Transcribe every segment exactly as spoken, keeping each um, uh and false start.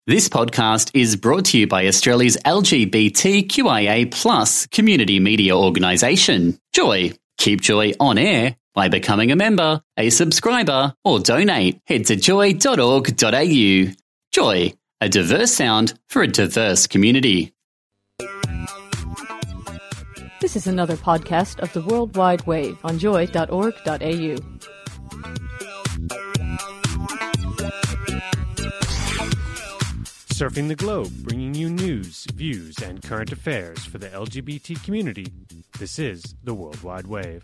This podcast is brought to you by Australia's L G B T Q I A plus community media organisation, Joy. Keep Joy on air by becoming a member, a subscriber, or donate. Head to joy dot org dot a u. Joy, a diverse sound for a diverse community. This is another podcast of the World Wide Wave on joy dot org dot a u. Surfing the globe, bringing you news, views, and current affairs for the L G B T community. This is the World Wide Wave.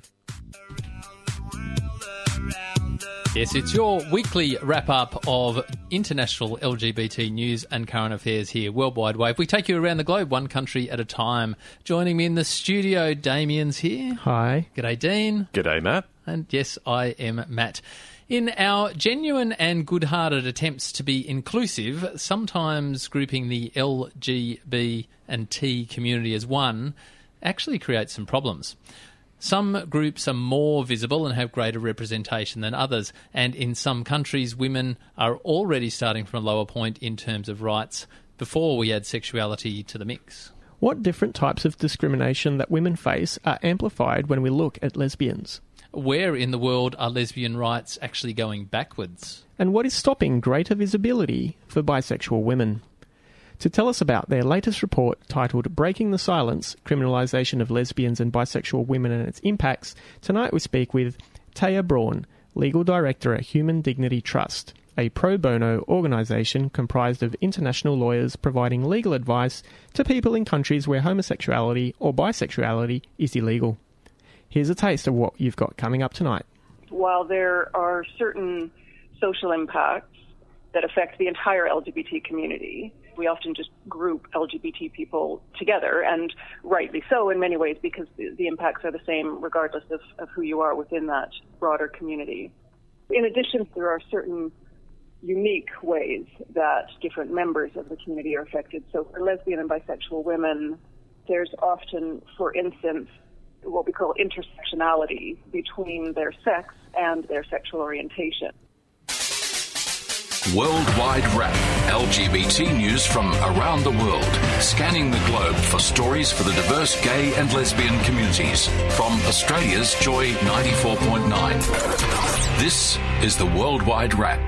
Yes, it's your weekly wrap-up of international L G B T news and current affairs here, World Wide Wave. We take you around the globe, one country at a time. Joining me in the studio, Damien's here. Hi. G'day, Dean. G'day, Matt. And yes, I am Matt. In our genuine and good-hearted attempts to be inclusive, sometimes grouping the L G B and T community as one actually creates some problems. Some groups are more visible and have greater representation than others, and in some countries women are already starting from a lower point in terms of rights before we add sexuality to the mix. What different types of discrimination that women face are amplified when we look at lesbians? Where in the world are lesbian rights actually going backwards? And what is stopping greater visibility for bisexual women? To tell us about their latest report titled Breaking the Silence, Criminalisation of Lesbians and Bisexual Women and Its Impacts, tonight we speak with Taya Braun, Legal Director at Human Dignity Trust, a pro bono organisation comprised of international lawyers providing legal advice to people in countries where homosexuality or bisexuality is illegal. Here's a taste of what you've got coming up tonight. While there are certain social impacts that affect the entire L G B T community, we often just group L G B T people together, and rightly so in many ways, because the, the impacts are the same regardless of, of who you are within that broader community. In addition, there are certain unique ways that different members of the community are affected. So for lesbian and bisexual women, there's often, for instance, what we call intersectionality between their sex and their sexual orientation. Worldwide Wrap, L G B T news from around the world, scanning the globe for stories for the diverse gay and lesbian communities. From Australia's Joy ninety-four point nine. This is the Worldwide Wrap.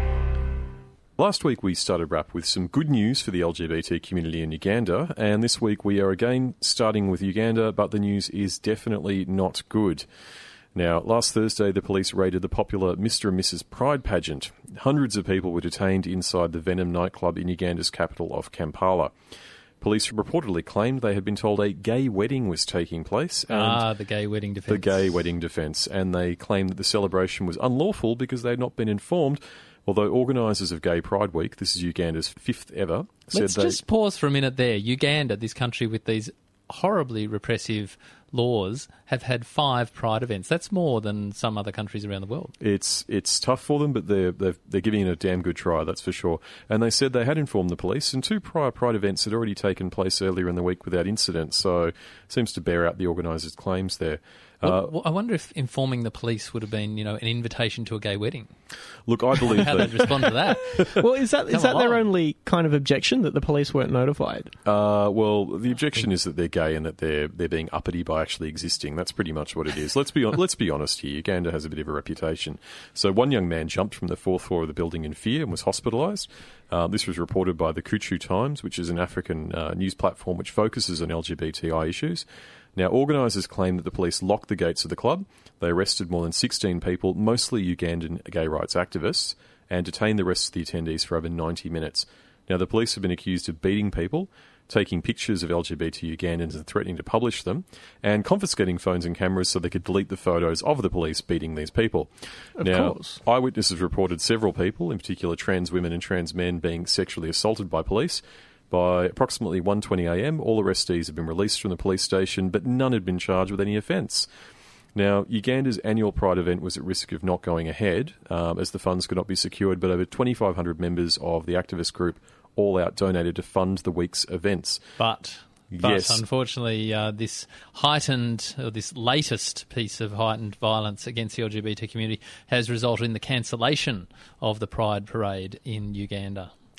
Last week we started Wrap with some good news for the L G B T community in Uganda, and this week we are again starting with Uganda, but the news is definitely not good. Now, last Thursday the police raided the popular Mister and Missus Pride pageant. Hundreds of people were detained inside the Venom nightclub in Uganda's capital of Kampala. Police reportedly claimed they had been told a gay wedding was taking place. And ah, the gay wedding defence. The gay wedding defence, and they claimed that the celebration was unlawful because they had not been informed. Although organisers of Gay Pride Week, this is Uganda's fifth ever, said Let's they... just pause for a minute there. Uganda, this country with these horribly repressive laws, have had five Pride events. That's more than some other countries around the world. It's it's tough for them, but they're they're, they're giving it a damn good try, that's for sure. And they said they had informed the police, and two prior Pride events had already taken place earlier in the week without incident, so it seems to bear out the organisers' claims there. Well, Uh, I wonder if informing the police would have been, you know, an invitation to a gay wedding. Look, I believe How that... they'd respond to that. Well, is that is Come that their along. only kind of objection, that the police weren't notified? Uh, well, the objection is that they're gay and that they're they're being uppity by actually existing. That's pretty much what it is. Let's be let's be honest here. Uganda has a bit of a reputation. So one young man jumped from the fourth floor of the building in fear and was hospitalised. Uh, this was reported by the Kuchu Times, which is an African uh, news platform which focuses on L G B T I issues. Now, organisers claim that the police locked the gates of the club. They arrested more than sixteen people, mostly Ugandan gay rights activists, and detained the rest of the attendees for over ninety minutes. Now, the police have been accused of beating people, taking pictures of L G B T Ugandans and threatening to publish them, and confiscating phones and cameras so they could delete the photos of the police beating these people. Of now, course. Eyewitnesses reported several people, in particular trans women and trans men, being sexually assaulted by police. By approximately one twenty a m, all arrestees had been released from the police station, but none had been charged with any offence. Now, Uganda's annual Pride event was at risk of not going ahead, um, as the funds could not be secured, but over twenty-five hundred members of the activist group All Out donated to fund the week's events. But... But Yes. unfortunately, uh, this heightened, or this latest piece of heightened violence against the L G B T community has resulted in the cancellation of the Pride Parade in Uganda.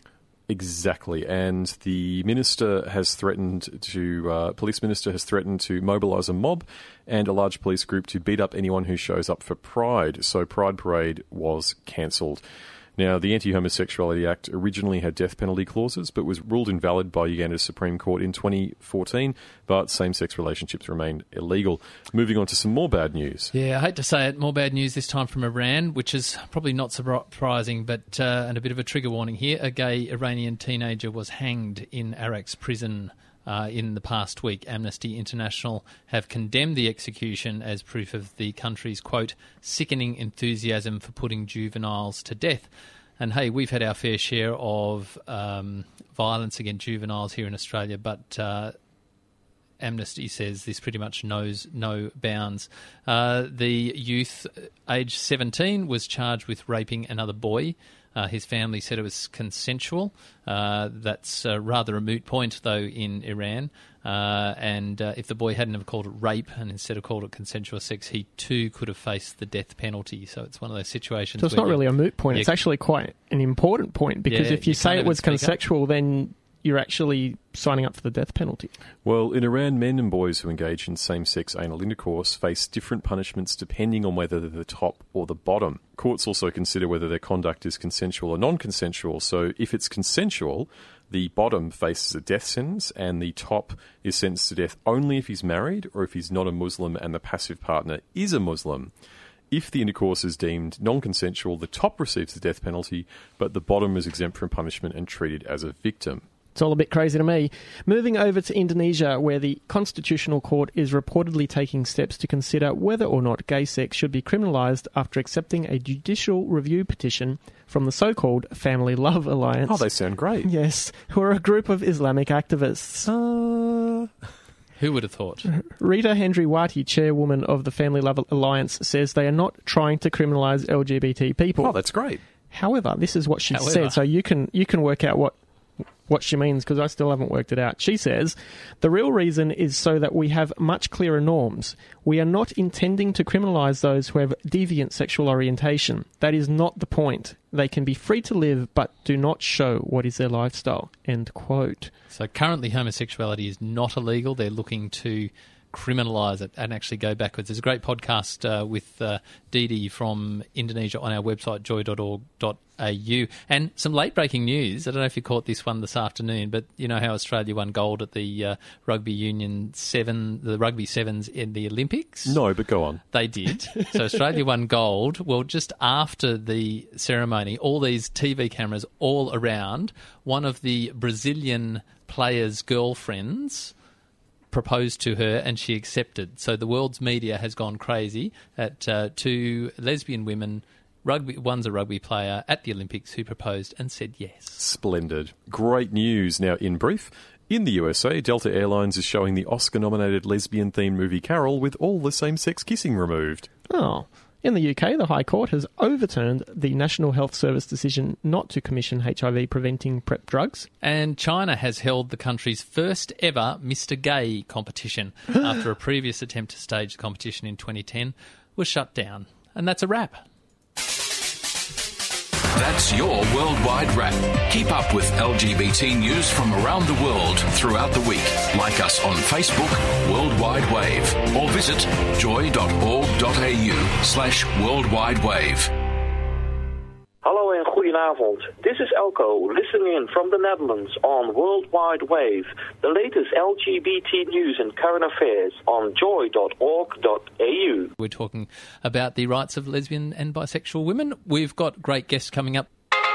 Exactly, and the minister has threatened to, uh, police minister has threatened to mobilise a mob and a large police group to beat up anyone who shows up for Pride. So Pride Parade was cancelled. Now, the Anti-Homosexuality Act originally had death penalty clauses, but was ruled invalid by Uganda's Supreme Court in twenty fourteen, but same-sex relationships remained illegal. Moving on to some more bad news. Yeah, I hate to say it, more bad news this time from Iran, which is probably not surprising, but uh, and a bit of a trigger warning here. A gay Iranian teenager was hanged in Arak's prison Uh, in the past week. Amnesty International have condemned the execution as proof of the country's, quote, sickening enthusiasm for putting juveniles to death. And hey, we've had our fair share of um, violence against juveniles here in Australia, but uh, Amnesty says this pretty much knows no bounds. Uh, the youth, aged seventeen, was charged with raping another boy. Uh, his family said it was consensual. Uh, that's uh, rather a moot point, though, in Iran. Uh, and uh, if the boy hadn't have called it rape and instead of called it consensual sex, he too could have faced the death penalty. So it's one of those situations. So it's where not really a moot point. Yeah, it's actually quite an important point, because yeah, if you, you say can't it was even speak up. consensual, then you're actually signing up for the death penalty. Well, in Iran, men and boys who engage in same-sex anal intercourse face different punishments depending on whether they're the top or the bottom. Courts also consider whether their conduct is consensual or non-consensual. So if it's consensual, the bottom faces a death sentence and the top is sentenced to death only if he's married or if he's not a Muslim and the passive partner is a Muslim. If the intercourse is deemed non-consensual, the top receives the death penalty, but the bottom is exempt from punishment and treated as a victim. It's all a bit crazy to me. Moving over to Indonesia, where the Constitutional Court is reportedly taking steps to consider whether or not gay sex should be criminalised after accepting a judicial review petition from the so-called Family Love Alliance. Oh, they sound great. Yes, who are a group of Islamic activists. Uh... Who would have thought? Rita Hendriwati, chairwoman of the Family Love Alliance, says they are not trying to criminalise L G B T people. Oh, that's great. However, this is what she However. said, so you can you can work out what what she means, because I still haven't worked it out. She says, the real reason is so that we have much clearer norms. We are not intending to criminalise those who have deviant sexual orientation. That is not the point. They can be free to live, but do not show what is their lifestyle. End quote. So currently homosexuality is not illegal. They're looking to criminalise it and actually go backwards. There's a great podcast uh, with uh, Dee Dee from Indonesia on our website, joy dot org dot a u. And some late-breaking news. I don't know if you caught this one this afternoon, but you know how Australia won gold at the uh, Rugby Union seven, the Rugby Sevens in the Olympics? No, but go on. They did. So Australia won gold. Well, just after the ceremony, all these T V cameras all around, one of the Brazilian players' girlfriends proposed to her and she accepted. So the world's media has gone crazy at uh, two lesbian women. Rugby, one's a rugby player at the Olympics who proposed and said yes. Splendid. Great news. Now, in brief, in the U S A, Delta Airlines is showing the Oscar-nominated lesbian-themed movie Carol with all the same-sex kissing removed. Oh. In the U K, the High Court has overturned the National Health Service decision not to commission H I V-preventing PrEP drugs. And China has held the country's first ever Mister Gay competition after a previous attempt to stage the competition in twenty ten was shut down. And that's a wrap. That's your Worldwide Wrap. Keep up with L G B T news from around the world throughout the week. Like us on Facebook, Worldwide Wave, or visit joy dot org dot a u slash worldwide wave. Hallo en goedenavond. This is Elko, listening in from the Netherlands on Worldwide Wave, the latest L G B T news and current affairs on joy dot org dot a u. We're talking about the rights of lesbian and bisexual women. We've got great guests coming up.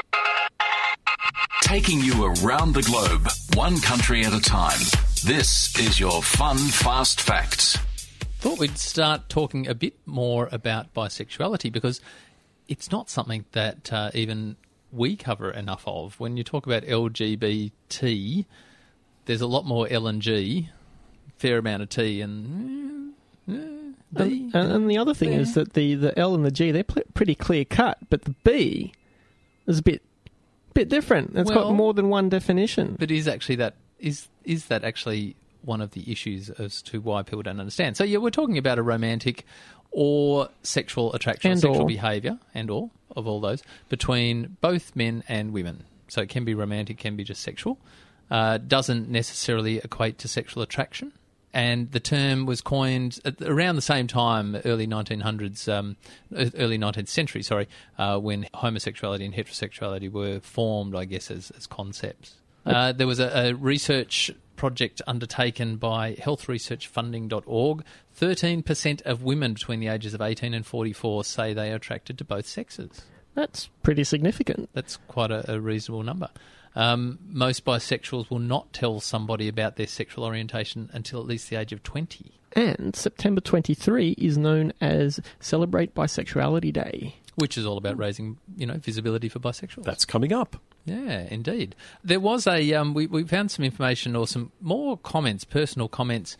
Taking you around the globe, one country at a time. This is your Fun Fast Facts. Thought we'd start talking a bit more about bisexuality because it's not something that uh, even we cover enough of. When you talk about L G B T, there's a lot more L and G, fair amount of T, and uh, B. And, and, and the other thing yeah. is that the, the L and the G, they're pl- pretty clear cut, but the B is a bit bit different. It's well, got more than one definition. But is actually that is is that actually one of the issues as to why people don't understand? So yeah, we're talking about a romantic or sexual attraction, and or sexual or. behaviour, and or of all those between both men and women. So it can be romantic, can be just sexual. Uh, doesn't necessarily equate to sexual attraction. And the term was coined at around the same time, early nineteen hundreds, um, early nineteenth century, sorry, uh, when homosexuality and heterosexuality were formed, I guess, as, as concepts. Uh, there was a, a research project undertaken by health research funding dot org. thirteen percent of women between the ages of eighteen and forty-four say they are attracted to both sexes. That's pretty significant. That's quite a, a reasonable number. Um, most bisexuals will not tell somebody about their sexual orientation until at least the age of twenty. And September twenty-third is known as Celebrate Bisexuality Day. Which is all about raising, you know, visibility for bisexuals. That's coming up. Yeah, indeed. There was a, um, we, we found some information or some more comments, personal comments.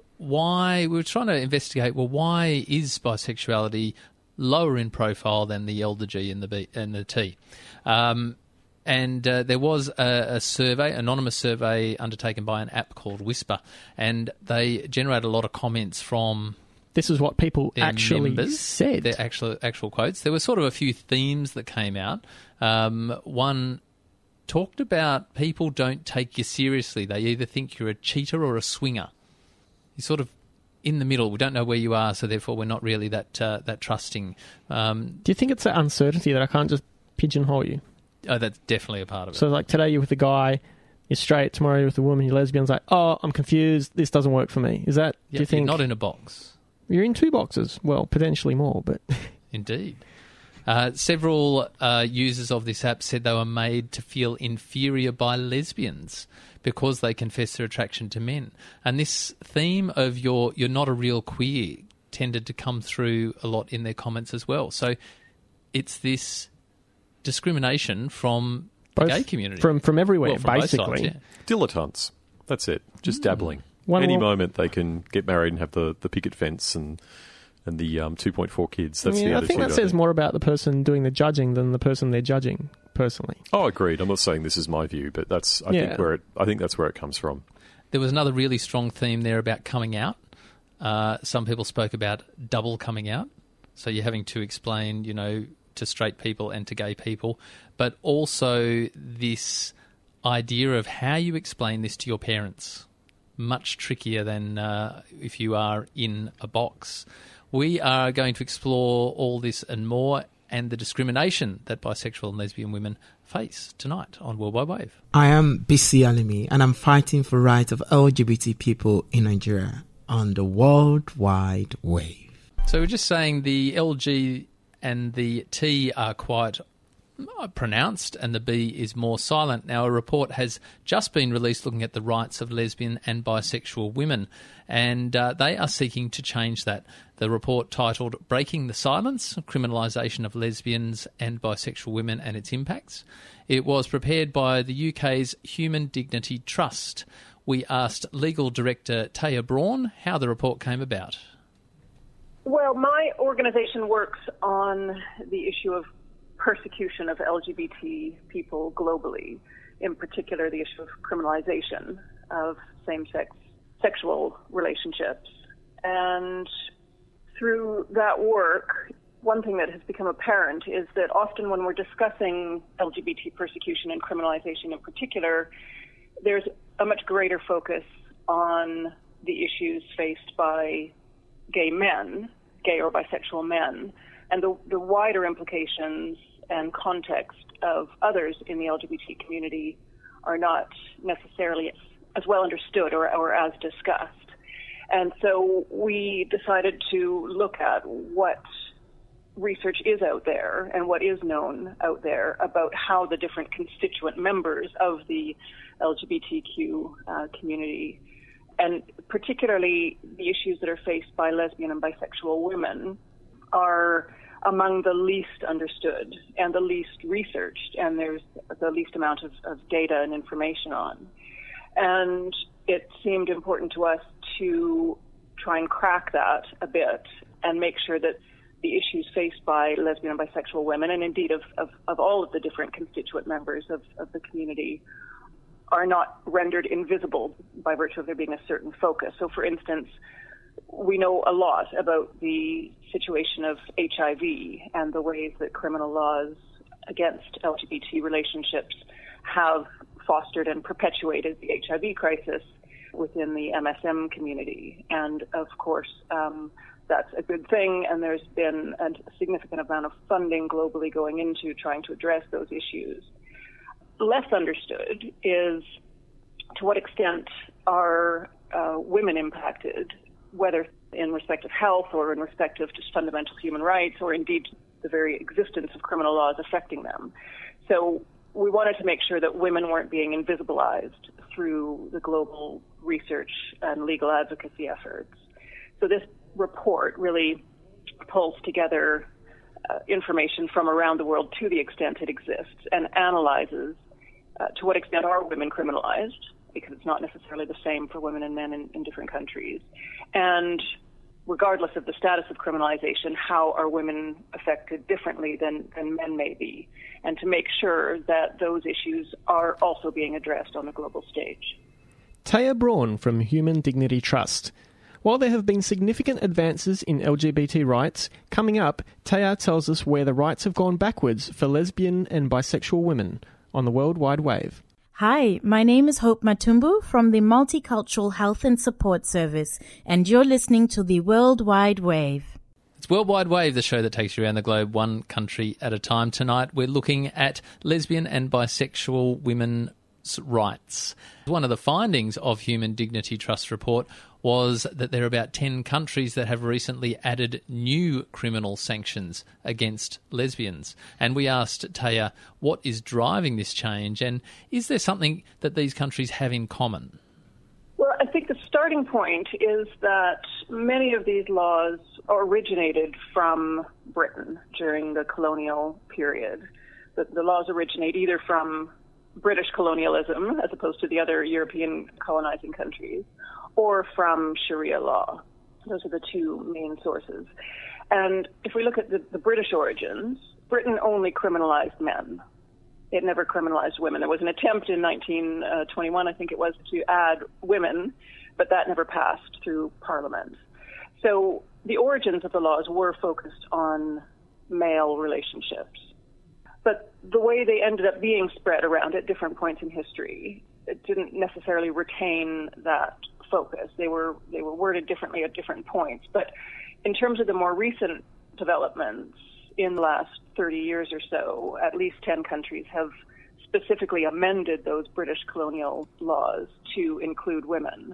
Why, we were trying to investigate, well, why is bisexuality lower in profile than the L, the G and the B and the T? Um, And uh, there was a, a survey, anonymous survey undertaken by an app called Whisper, and they generated a lot of comments from This is what people actually members, said. Their actual actual quotes. There were sort of a few themes that came out. Um, one talked about people don't take you seriously. They either think you're a cheater or a swinger. You're sort of in the middle. We don't know where you are, so therefore we're not really that uh, that trusting. Um, Do you think it's that uncertainty that I can't just pigeonhole you? Oh, that's definitely a part of it. So, like, today you're with a guy, you're straight, tomorrow you're with a woman, you're lesbian, it's like, oh, I'm confused, this doesn't work for me. Is that, Yep, do you think... You're not in a box. You're in two boxes. Well, potentially more, but... Indeed. Uh, several uh, users of this app said they were made to feel inferior by lesbians because they confess their attraction to men. And this theme of you're, you're not a real queer tended to come through a lot in their comments as well. So it's this... discrimination from the Both gay community. From from everywhere, well, from basically. both sides, yeah. Dilettantes. That's it. Just Mm. dabbling. One Any more- moment they can get married and have the, the picket fence and and the um, two point four kids. That's I mean, the I attitude. think that says more about the person doing the judging than the person they're judging, personally. Oh, agreed. I'm not saying this is my view, but that's I Yeah. think where it, I think that's where it comes from. There was another really strong theme there about coming out. Uh, some people spoke about double coming out. So you're having to explain, you know, to straight people and to gay people, but also this idea of how you explain this to your parents. Much trickier than uh, if you are in a box. We are going to explore all this and more and the discrimination that bisexual and lesbian women face tonight on World Wide Wave. I am Bisi Alimi and I'm fighting for rights of L G B T people in Nigeria on the World Wide Wave. So we're just saying the L G and the T are quite pronounced and the B is more silent. Now, a report has just been released looking at the rights of lesbian and bisexual women, and uh, they are seeking to change that. The report, titled Breaking the Silence, Criminalisation of Lesbians and Bisexual Women and Its Impacts. It was prepared by the U K's Human Dignity Trust. We asked Legal Director Taya Braun how the report came about. Well, my organisation works on the issue of persecution of L G B T people globally, in particular the issue of criminalization of same-sex sexual relationships. And through that work, one thing that has become apparent is that often when we're discussing L G B T persecution and criminalization in particular, there's a much greater focus on the issues faced by gay men, gay or bisexual men, and the, the wider implications and context of others in the L G B T community are not necessarily as well understood or, or as discussed. And so we decided to look at what research is out there and what is known out there about how the different constituent members of the L G B T Q uh, community, and particularly the issues that are faced by lesbian and bisexual women, are among the least understood and the least researched, and there's the least amount of, of data and information on. And it seemed important to us to try and crack that a bit and make sure that the issues faced by lesbian and bisexual women, and indeed of, of, of all of the different constituent members of, of the community, are not rendered invisible by virtue of there being a certain focus. So, for instance, we know a lot about the situation of H I V and the ways that criminal laws against L G B T relationships have fostered and perpetuated the H I V crisis within the M S M community. And of course, um, that's a good thing, and there's been a significant amount of funding globally going into trying to address those issues. Less understood is to what extent are uh, women impacted, whether in respect of health or in respect of just fundamental human rights, or indeed the very existence of criminal laws affecting them. So we wanted to make sure that women weren't being invisibilized through the global research and legal advocacy efforts. So this report really pulls together uh, information from around the world to the extent it exists and analyzes uh, to what extent are women criminalized, because it's not necessarily the same for women and men in, in different countries. And regardless of the status of criminalization, how are women affected differently than, than men may be, and to make sure that those issues are also being addressed on the global stage. Taya Braun from Human Dignity Trust. While there have been significant advances in L G B T rights, coming up, Taya tells us where the rights have gone backwards for lesbian and bisexual women on the World Wide Wave. Hi, my name is Hope Matumbu from the Multicultural Health and Support Service, and you're listening to the World Wide Wave. It's World Wide Wave, the show that takes you around the globe one country at a time. Tonight we're looking at lesbian and bisexual women's rights. One of the findings of Human Dignity Trust report was that there are about ten countries that have recently added new criminal sanctions against lesbians. And we asked Taya what is driving this change, and is there something that these countries have in common? Well, I think the starting point is that many of these laws originated from Britain during the colonial period. The, the laws originate either from British colonialism, as opposed to the other European colonizing countries, or from Sharia law. Those are the two main sources. And if we look at the, the British origins, Britain only criminalized men. It never criminalized women. There was an attempt in nineteen twenty-one, I think it was, to add women, but that never passed through Parliament. So the origins of the laws were focused on male relationships. But the way they ended up being spread around at different points in history, it didn't necessarily retain that focus. They were they were worded differently at different points. But in terms of the more recent developments in the last thirty years or so, at least ten countries have specifically amended those British colonial laws to include women.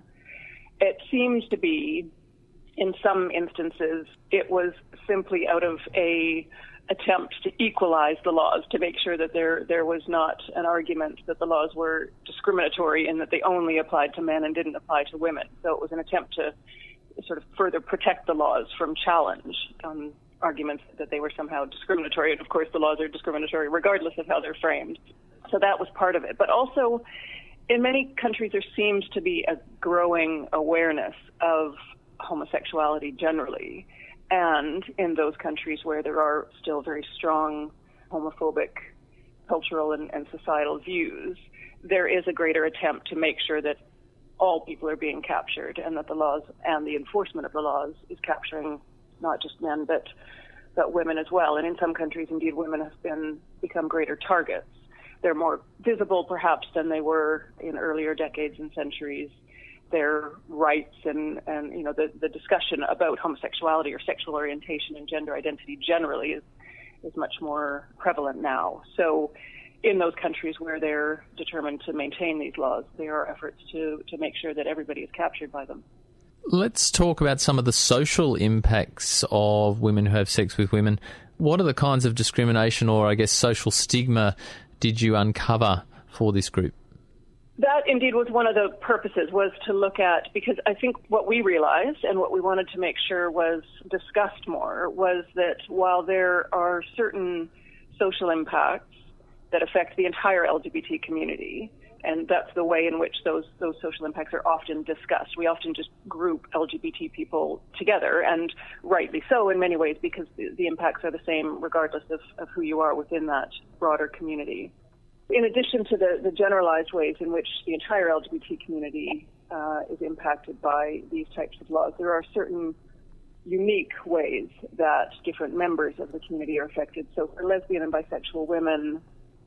It seems to be, in some instances, it was simply out of a attempt to equalize the laws, to make sure that there there was not an argument that the laws were discriminatory and that they only applied to men and didn't apply to women. So it was an attempt to sort of further protect the laws from challenge on arguments that they were somehow discriminatory. And of course, the laws are discriminatory regardless of how they're framed. So that was part of it. But also, in many countries, there seems to be a growing awareness of homosexuality generally. And in those countries where there are still very strong homophobic cultural and, and societal views, there is a greater attempt to make sure that all people are being captured and that the laws and the enforcement of the laws is capturing not just men but but women as well. And in some countries, indeed, women have been become greater targets. They're more visible, perhaps, than they were in earlier decades and centuries. Their rights and, and you know, the, the discussion about homosexuality or sexual orientation and gender identity generally is, is much more prevalent now. So in those countries where they're determined to maintain these laws, there are efforts to, to make sure that everybody is captured by them. Let's talk about some of the social impacts of women who have sex with women. What are the kinds of discrimination or, I guess, social stigma did you uncover for this group? That indeed was one of the purposes, was to look at, because I think what we realized and what we wanted to make sure was discussed more was that while there are certain social impacts that affect the entire L G B T community, and that's the way in which those those social impacts are often discussed. We often just group L G B T people together, and rightly so in many ways, because the, the impacts are the same regardless of, of who you are within that broader community. In addition to the, the generalized ways in which the entire L G B T community uh, is impacted by these types of laws, there are certain unique ways that different members of the community are affected. So for lesbian and bisexual women,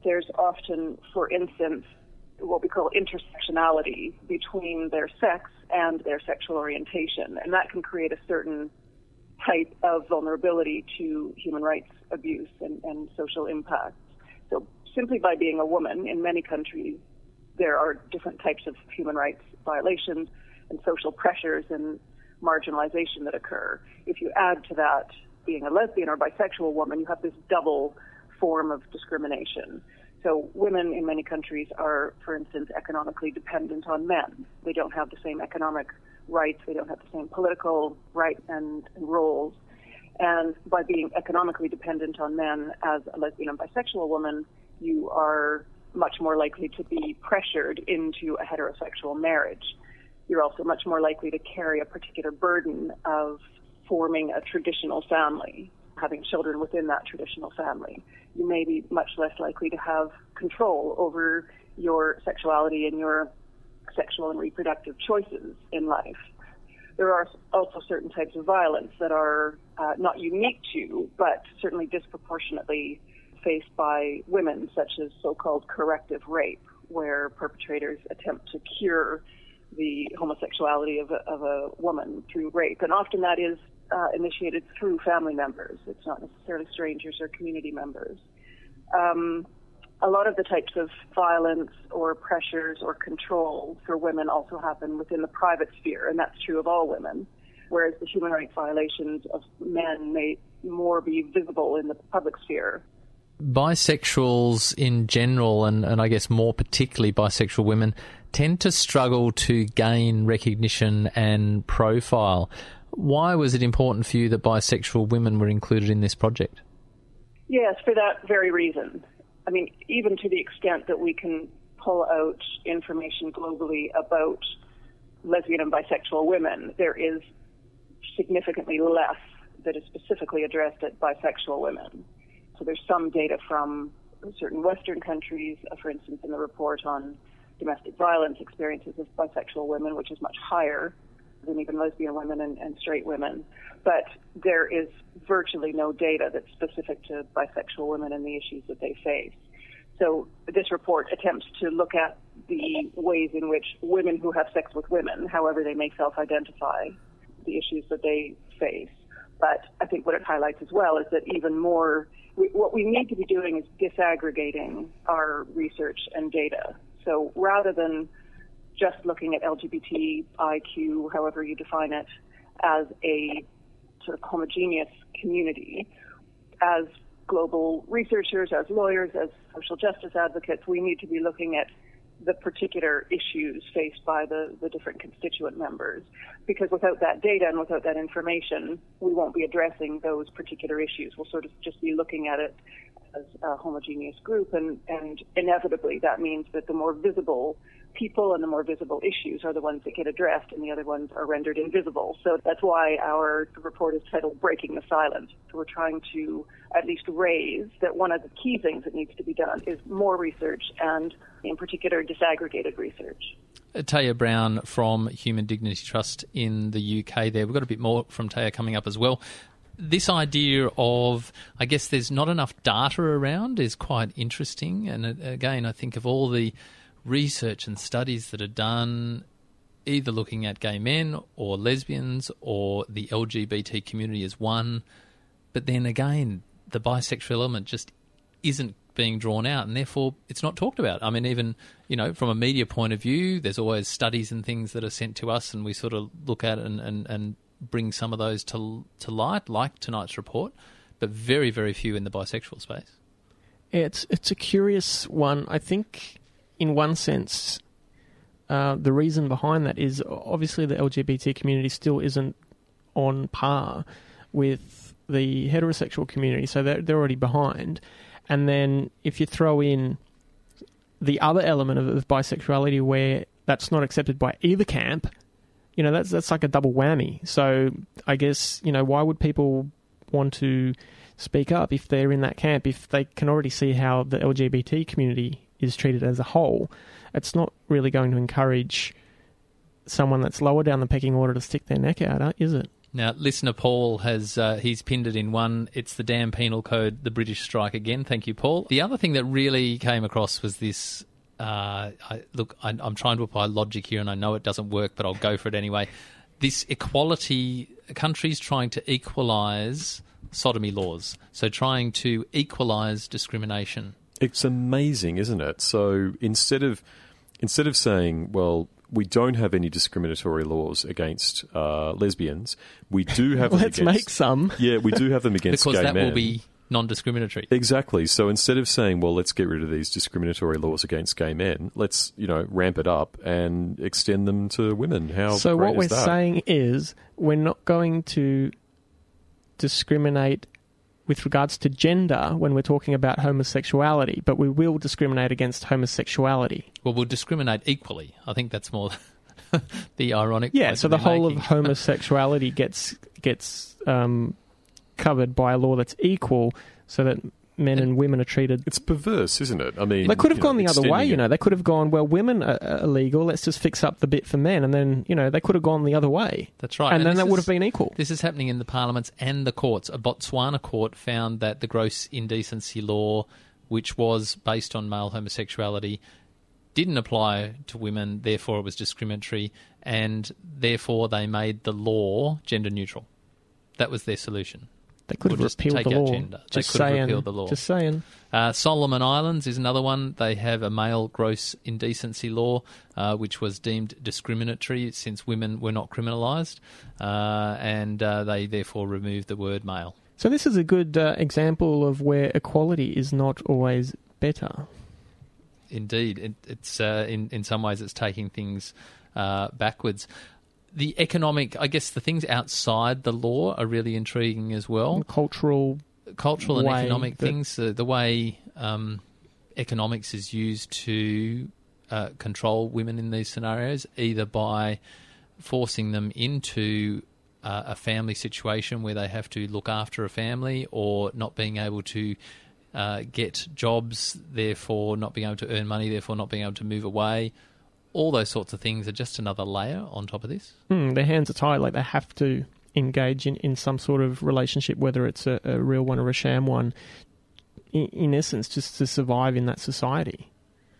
there's often, for instance, what we call intersectionality between their sex and their sexual orientation, and that can create a certain type of vulnerability to human rights abuse and, and social impacts. So simply by being a woman, in many countries, there are different types of human rights violations and social pressures and marginalization that occur. If you add to that being a lesbian or bisexual woman, you have this double form of discrimination. So women in many countries are, for instance, economically dependent on men. They don't have the same economic rights, they don't have the same political rights and, and roles. And by being economically dependent on men as a lesbian and bisexual woman, you are much more likely to be pressured into a heterosexual marriage. You're also much more likely to carry a particular burden of forming a traditional family, having children within that traditional family. You may be much less likely to have control over your sexuality and your sexual and reproductive choices in life. There are also certain types of violence that are uh, not unique to, but certainly disproportionately faced by women, such as so-called corrective rape, where perpetrators attempt to cure the homosexuality of a, of a woman through rape. And often that is uh, initiated through family members. It's not necessarily strangers or community members. Um, a lot of the types of violence or pressures or control for women also happen within the private sphere, and that's true of all women, whereas the human rights violations of men may more be visible in the public sphere. Bisexuals in general, and, and I guess more particularly bisexual women, tend to struggle to gain recognition and profile. Why was it important for you that bisexual women were included in this project? Yes, for that very reason. I mean, even to the extent that we can pull out information globally about lesbian and bisexual women, there is significantly less that is specifically addressed at bisexual women. So there's some data from certain Western countries, uh, for instance, in the report on domestic violence experiences of bisexual women, which is much higher than even lesbian women and, and straight women. But there is virtually no data that's specific to bisexual women and the issues that they face. So this report attempts to look at the ways in which women who have sex with women, however they may self-identify, the issues that they face. But I think what it highlights as well is that even more, we, what we need to be doing is disaggregating our research and data. So rather than just looking at L G B T I Q, however you define it, as a sort of homogeneous community, as global researchers, as lawyers, as social justice advocates, we need to be looking at the particular issues faced by the, the different constituent members. Because without that data and without that information, we won't be addressing those particular issues. We'll sort of just be looking at it as a homogeneous group, and, and inevitably that means that the more visible people and the more visible issues are the ones that get addressed, and the other ones are rendered invisible. So that's why our report is titled Breaking the Silence. So we're trying to at least raise that one of the key things that needs to be done is more research, and in particular disaggregated research. Taya Brown from Human Dignity Trust in the U K there. We've got a bit more from Taya coming up as well. This idea of, I guess there's not enough data around is quite interesting. And again, I think of all the research and studies that are done either looking at gay men or lesbians or the L G B T community as one, but then again, the bisexual element just isn't being drawn out, and therefore it's not talked about. I mean, even, you know, from a media point of view, there's always studies and things that are sent to us, and we sort of look at and, and, and bring some of those to to light, like tonight's report, but very, very few in the bisexual space. It's it's a curious one. I think in one sense, uh, the reason behind that is obviously the L G B T community still isn't on par with the heterosexual community, so they're, they're already behind. And then if you throw in the other element of, of bisexuality where that's not accepted by either camp, you know, that's that's like a double whammy. So I guess, you know, why would people want to speak up if they're in that camp, if they can already see how the L G B T community is treated as a whole? It's not really going to encourage someone that's lower down the pecking order to stick their neck out, is it? Now, listener Paul has uh, he's pinned it in one. It's the damn penal code, the British strike again. Thank you, Paul. The other thing that really came across was this. Uh, I, look, I, I'm trying to apply logic here, and I know it doesn't work, but I'll go for it anyway. This equality, countries trying to equalise sodomy laws, so trying to equalise discrimination. It's amazing, isn't it? So instead of instead of saying, well, we don't have any discriminatory laws against uh, lesbians, we do have them Let's against... make some. Yeah, we do have them against because gay that men. will be non-discriminatory. Exactly. So instead of saying, well, let's get rid of these discriminatory laws against gay men, let's, you know, ramp it up and extend them to women. How So great what we're is that? saying is we're not going to discriminate with regards to gender when we're talking about homosexuality, but we will discriminate against homosexuality. Well, we'll discriminate equally. I think that's more the ironic Yeah, point so that the we're whole making. of homosexuality gets gets um, covered by a law that's equal so that men and women are treated... It's perverse, isn't it? I mean... They could have you gone know, the other way, extending you it- know. They could have gone, well, women are are illegal, let's just fix up the bit for men, and then, you know, they could have gone the other way. That's right. And, then this that would is- have been equal. This is happening in the parliaments and the courts. A Botswana court found that the gross indecency law, which was based on male homosexuality, didn't apply to women, therefore it was discriminatory, and therefore they made the law gender neutral. That was their solution. They could Or have just repealed take the out law. gender. Just they could saying, have repealed the law. Just saying. Uh, Solomon Islands is another one. They have a male gross indecency law, uh, which was deemed discriminatory since women were not criminalised, uh, and uh, they therefore removed the word male. So this is a good uh, example of where equality is not always better. Indeed, it, it's uh, in in some ways it's taking things uh, backwards. The economic, I guess, the things outside the law are really intriguing as well. Cultural, cultural and way economic that- things. Uh, the way um, economics is used to uh, control women in these scenarios, either by forcing them into uh, a family situation where they have to look after a family, or not being able to uh, get jobs, therefore not being able to earn money, therefore not being able to move away. All those sorts of things are just another layer on top of this. Hmm, their hands are tied, like they have to engage in, in some sort of relationship, whether it's a, a real one or a sham one, in, in essence, just to survive in that society.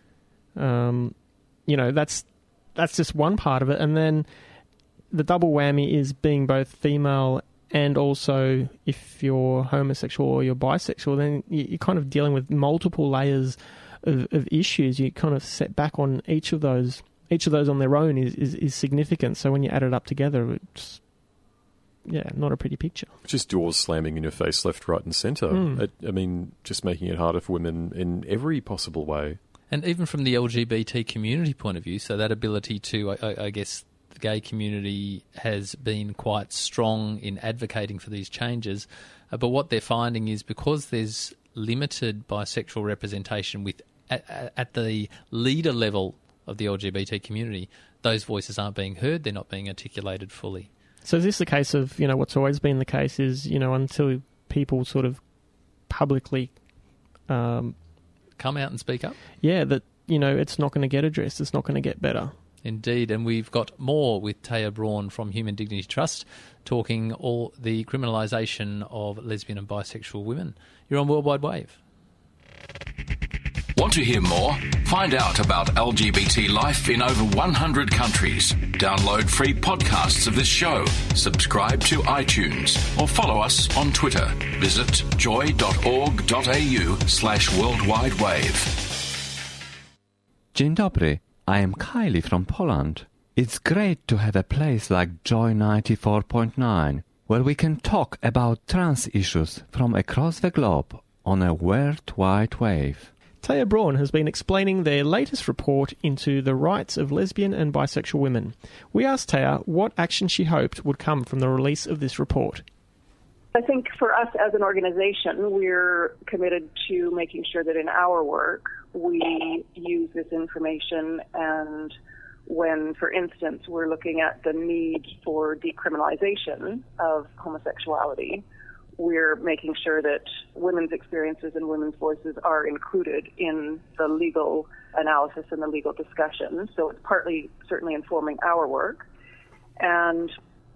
Um, you know, that's that's just one part of it. And then the double whammy is being both female and also, if you're homosexual or you're bisexual, then you- you're kind of dealing with multiple layers of, of issues. You kind of set back on each of those. Each of those on their own is, is, is significant. So when you add it up together, it's, yeah, not a pretty picture. Just doors slamming in your face left, right and centre. Mm. It, I mean, just making it harder for women in every possible way. And even from the L G B T community point of view, so that ability to, I, I- I guess, the gay community has been quite strong in advocating for these changes. Uh, but what they're finding is because there's limited bisexual representation with at, at the leader level of the L G B T community, those voices aren't being heard, they're not being articulated fully. So is this the case of, you know, what's always been the case is, you know, until people sort of publicly... Um, Come out and speak up? Yeah, that, you know, it's not going to get addressed, it's not going to get better. Indeed, and we've got more with Taya Braun from Human Dignity Trust talking all the criminalisation of lesbian and bisexual women. You're on Worldwide Wave. Want to hear more? Find out about L G B T life in over one hundred countries. Download free podcasts of this show. Subscribe to iTunes or follow us on Twitter. Visit joy.org.au slash worldwide wave. Dzień dobry. I am Kylie from Poland. It's great to have a place like Joy ninety-four point nine, where we can talk about trans issues from across the globe on a worldwide wave. Taya Braun has been explaining their latest report into the rights of lesbian and bisexual women. We asked Taya what action she hoped would come from the release of this report. I think for us as an organization, we're committed to making sure that in our work we use this information, and when, for instance, we're looking at the need for decriminalization of homosexuality, we're making sure that women's experiences and women's voices are included in the legal analysis and the legal discussion. So it's partly certainly informing our work. And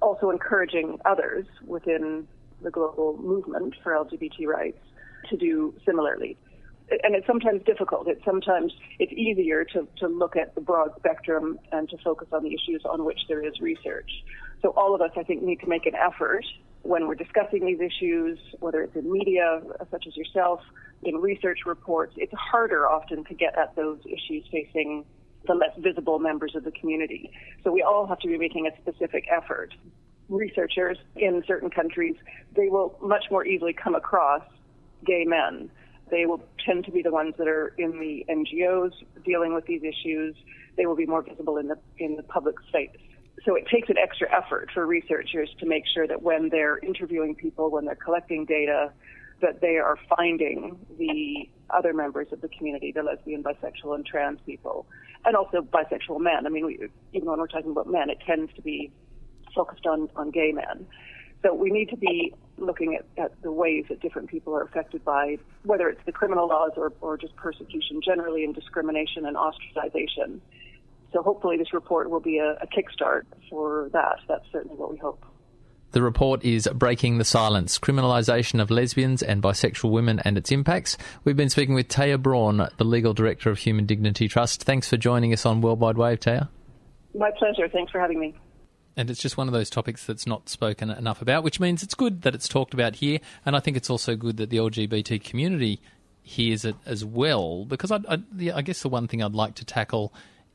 also encouraging others within the global movement for L G B T rights to do similarly. And it's sometimes difficult. It's sometimes it's easier to, to look at the broad spectrum and to focus on the issues on which there is research. So all of us, I think, need to make an effort when we're discussing these issues, whether it's in media, such as yourself, in research reports. It's harder often to get at those issues facing the less visible members of the community. So we all have to be making a specific effort. Researchers in certain countries, they will much more easily come across gay men. They will tend to be the ones that are in the N G Os dealing with these issues. They will be more visible in the in the public space. So it takes an extra effort for researchers to make sure that when they're interviewing people, when they're collecting data, that they are finding the other members of the community, the lesbian, bisexual, and trans people, and also bisexual men. I mean, we, even when we're talking about men, it tends to be focused on, on gay men. So we need to be looking at, at the ways that different people are affected by, whether it's the criminal laws or, or just persecution generally, and discrimination and ostracization. So hopefully this report will be a, a kickstart for that. That's certainly what we hope. The report is Breaking the Silence, Criminalisation of Lesbians and Bisexual Women and Its Impacts. We've been speaking with Taya Braun, the Legal Director of Human Dignity Trust. Thanks for joining us on Worldwide Wave, Taya. My pleasure. Thanks for having me. And it's just one of those topics that's not spoken enough about, which means it's good that it's talked about here. And I think it's also good that the L G B T community hears it as well, because I, I, the, I guess the one thing I'd like to tackle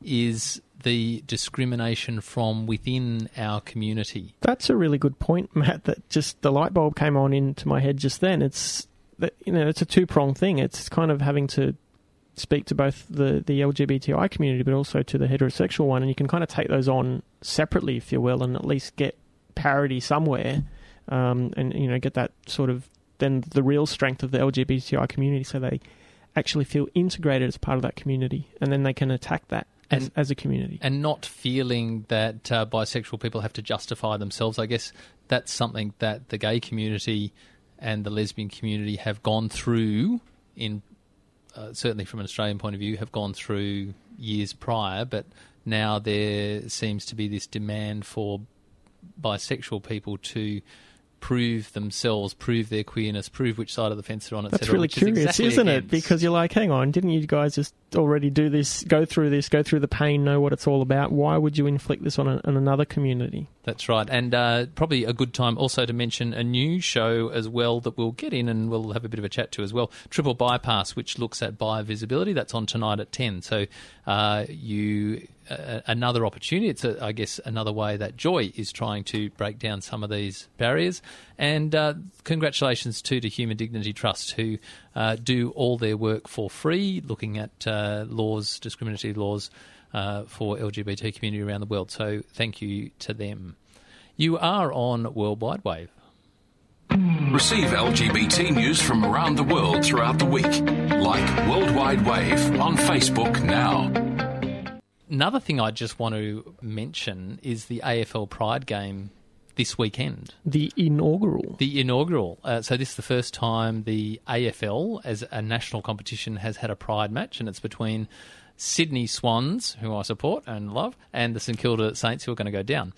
is the discrimination from within our community. That's a really good point, Matt, that just the light bulb came on into my head just then. It's, that, you know, it's a two-pronged thing. It's kind of having to speak to both the, the L G B T I community but also to the heterosexual one, and you can kind of take those on separately, if you will, and at least get parity somewhere, um, and, you know, get that sort of, then the real strength of the L G B T I community, so they actually feel integrated as part of that community, and then they can attack that as, and, as a community. And not feeling that uh, bisexual people have to justify themselves. I guess that's something that the gay community and the lesbian community have gone through in Uh, certainly from an Australian point of view, have gone through years prior, but now there seems to be this demand for bisexual people to prove themselves, prove their queerness, prove which side of the fence they're on, et cetera. That's really curious, exactly isn't against... it? Because you're like, hang on, didn't you guys just already do this, go through this, go through the pain, know what it's all about? Why would you inflict this on, a, on another community? That's right. And uh, probably a good time also to mention a new show as well that we'll get in and we'll have a bit of a chat to as well, Triple Bypass, which looks at bi-visibility. That's on tonight at ten. So uh, you... Uh, another opportunity. It's, a, I guess, another way that Joy is trying to break down some of these barriers. And uh, congratulations to the Human Dignity Trust, who uh, do all their work for free, looking at uh, laws, discriminatory laws uh, for L G B T community around the world. So thank you to them. You are on Worldwide Wave. Receive L G B T news from around the world throughout the week. Like Worldwide Wave on Facebook now. Another thing I just want to mention is the A F L Pride game this weekend. The inaugural. The inaugural. Uh, so this is the first time the A F L, as a national competition, has had a Pride match, and it's between Sydney Swans, who I support and love, and the St Kilda Saints, who are going to go down.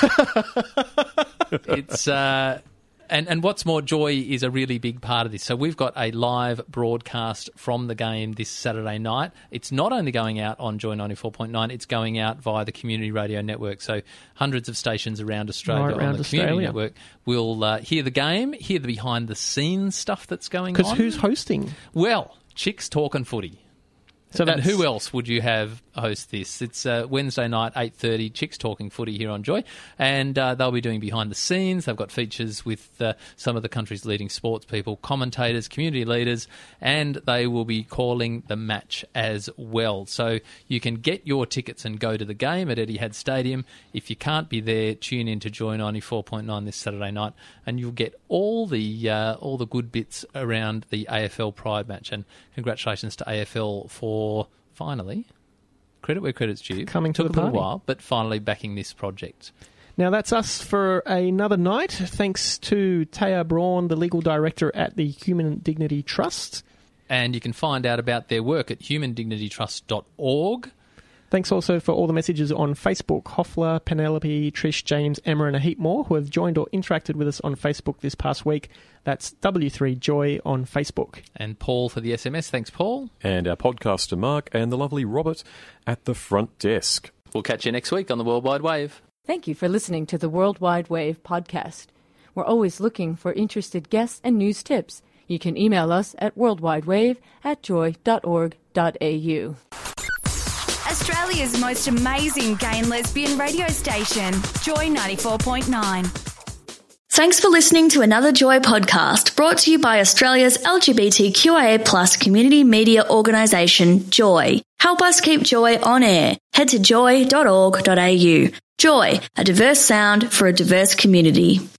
it's... Uh, And and what's more, Joy is a really big part of this. So we've got a live broadcast from the game this Saturday night. It's not only going out on Joy ninety-four point nine, it's going out via the Community Radio Network. So hundreds of stations around Australia right around on the Australia. Community Network will uh, hear the game, hear the behind-the-scenes stuff that's going on. Because who's hosting? Well, Chicks Talking Footy. So and who else would you have host this? It's uh, Wednesday night, eight thirty, Chicks Talking Footy here on Joy. And uh, they'll be doing behind the scenes. They've got features with uh, some of the country's leading sports people, commentators, community leaders, and they will be calling the match as well. So you can get your tickets and go to the game at Etihad Stadium. If you can't be there, tune in to Joy ninety-four point nine this Saturday night, and you'll get all the uh, all the good bits around the A F L Pride match. And congratulations to A F L for For finally, credit where credit's due. Coming to Took the a little party. while, but finally backing this project. Now that's us for another night. Thanks to Taya Braun, the Legal Director at the Human Dignity Trust. And you can find out about their work at human dignity trust dot org. Thanks also for all the messages on Facebook. Hoffler, Penelope, Trish, James, Emma and a heap more who have joined or interacted with us on Facebook this past week. That's W three Joy on Facebook. And Paul for the S M S. Thanks, Paul. And our podcaster Mark and the lovely Robert at the front desk. We'll catch you next week on the World Wide Wave. Thank you for listening to the World Wide Wave podcast. We're always looking for interested guests and news tips. You can email us at worldwidewave at joy dot org dot a u. Australia's most amazing gay and lesbian radio station, Joy ninety-four point nine. Thanks for listening to another Joy podcast brought to you by Australia's L G B T Q I A plus community media organisation, Joy. Help us keep Joy on air. Head to joy dot org dot a u. Joy, a diverse sound for a diverse community.